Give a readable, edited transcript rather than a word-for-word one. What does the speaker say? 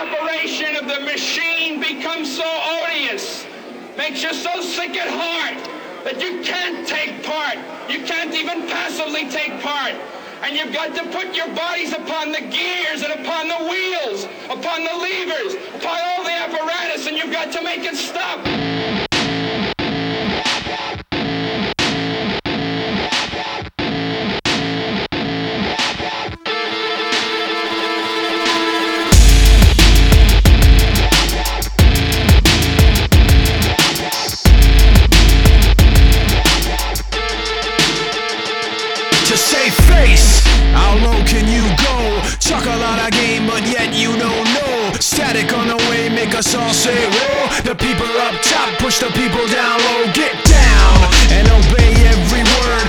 operation of the machine becomes so odious, makes you so sick at heart that you can't take part. You can't even passively take part. And you've got to put your bodies upon the gears and upon the wheels, upon the levers, upon all the apparatus, and you've got to make it stop. To save face, how low can you go? Chuck a lot of game, but yet you don't know. Static on the way, make us all say whoa. The people up top push the people down low. Get down and obey every word.